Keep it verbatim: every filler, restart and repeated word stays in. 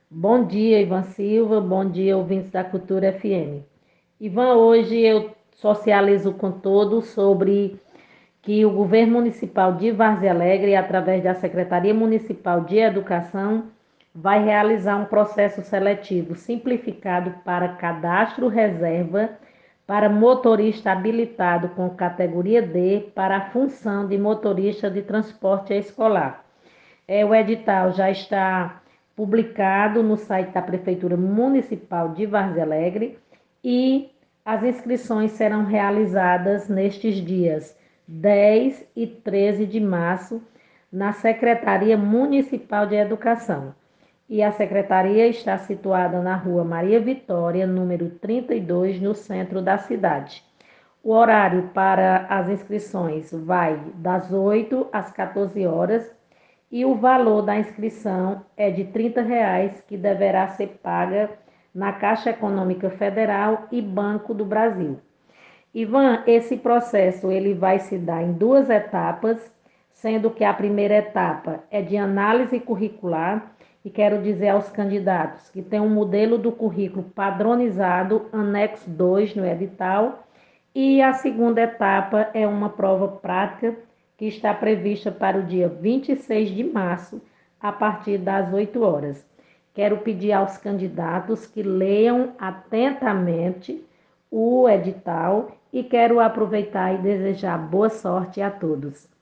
Bom dia, Ivan Silva. Bom dia, ouvintes da Cultura F M. Ivan, hoje eu socializo com todos sobre que o governo municipal de Várzea Alegre, através da Secretaria Municipal de Educação, vai realizar um processo seletivo simplificado para cadastro reserva para motorista habilitado com categoria D para a função de motorista de transporte escolar. É, o edital já está publicado no site da Prefeitura Municipal de Várzea Alegre e as inscrições serão realizadas nestes dias dez e treze de março na Secretaria Municipal de Educação. E a secretaria está situada na Rua Maria Vitória, número trinta e dois, no centro da cidade. O horário para as inscrições vai das oito às quatorze horas e o valor da inscrição é de trinta reais, que deverá ser paga na Caixa Econômica Federal e Banco do Brasil. Ivan, esse processo ele vai se dar em duas etapas, sendo que a primeira etapa é de análise curricular, e quero dizer aos candidatos que tem um modelo do currículo padronizado, anexo dois no edital, e a segunda etapa é uma prova prática que está prevista para o dia vinte e seis de março, a partir das oito horas. Quero pedir aos candidatos que leiam atentamente o edital e quero aproveitar e desejar boa sorte a todos.